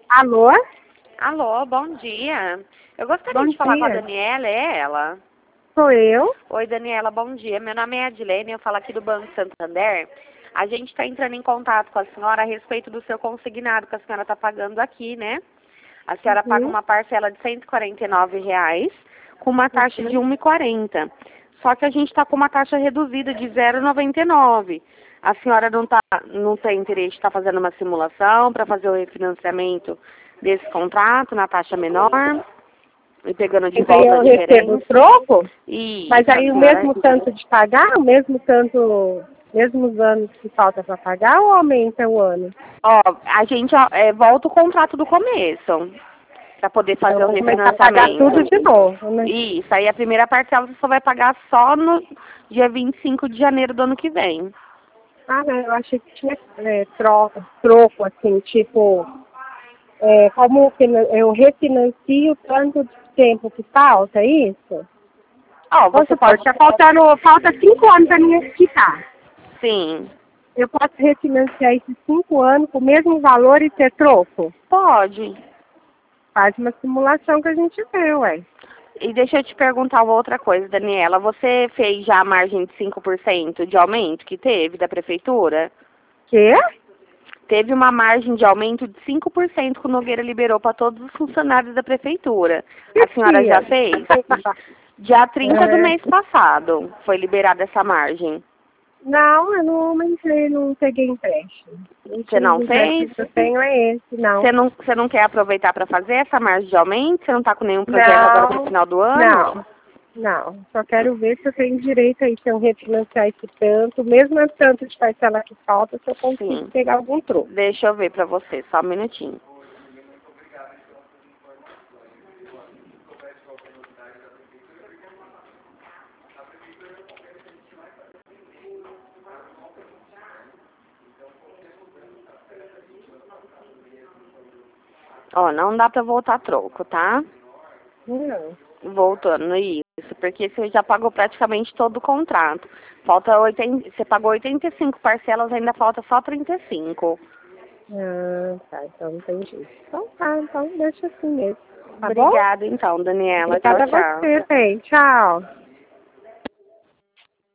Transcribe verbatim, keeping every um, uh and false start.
Alô? Alô, bom dia. Eu gostaria Bom de falar dia. com a Daniela, é ela? Sou eu. Oi, Daniela, bom dia. Meu nome é Adilene, eu falo aqui do Banco Santander. A gente está entrando em contato com a senhora a respeito do seu consignado que a senhora está pagando aqui, né? A senhora paga Uhum. uma parcela de cento e quarenta e nove reais com uma taxa de um real e quarenta centavos. Só que a gente está com uma taxa reduzida de zero vírgula noventa e nove. A senhora não, tá, não tem interesse de estar fazendo uma simulação para fazer o refinanciamento desse contrato na taxa menor e pegando de Mas aí volta a eu recebo o diferença? troco, E mas a aí o senhora... mesmo tanto de pagar, o mesmo tanto, mesmos anos que falta para pagar ou aumenta o ano? Ó, a gente ó, é, volta o contrato do começo para poder Então fazer eu o vou começar a pagar tudo refinanciamento. de novo, né? Isso, aí a primeira parcela você só vai pagar só no dia vinte e cinco de janeiro do ano que vem. Ah, não, eu achei que tinha é, troco, troco, assim, tipo, é, como fina- eu refinancio tanto de tempo que falta, é isso? Ó, Vamos você supor, pode... tá faltando, falta cinco anos para mim quitar. Sim, Eu posso refinanciar esses cinco anos com o mesmo valor e ter troco? pode. Faz uma simulação que a gente vê, ué. E deixa eu te perguntar uma outra coisa, Daniela. Você fez já a margem de cinco por cento de aumento que teve da prefeitura? Quê? Teve uma margem de aumento de cinco por cento que o Nogueira liberou para todos os funcionários da prefeitura. Que A senhora já tia? fez? Dia trinta do É, mês passado foi liberada essa margem. não, eu não entrei, não peguei empréstimo. O Você último não empréstimo fez? que eu tenho é esse, não. Você não, você não quer aproveitar para fazer essa margem de aumento? Você não está com nenhum projeto agora para o Não, final do ano? não, não. Só quero ver se eu tenho direito aí, se eu refinanciar esse tanto, mesmo o tanto de parcela que falta, se eu consigo Sim. pegar algum troco. Deixa eu ver para você, só um minutinho. Ó, não dá para voltar troco, tá? Não. Voltando isso, porque você já pagou praticamente todo o contrato. Falta oitenta, você pagou oitenta e cinco parcelas, ainda falta só trinta e cinco. Ah, tá, então não tem jeito. Então tá, então deixa assim mesmo. Tá bom? Obrigada então, Daniela. Tchau, Obrigada a tchau. você, bem. Tchau.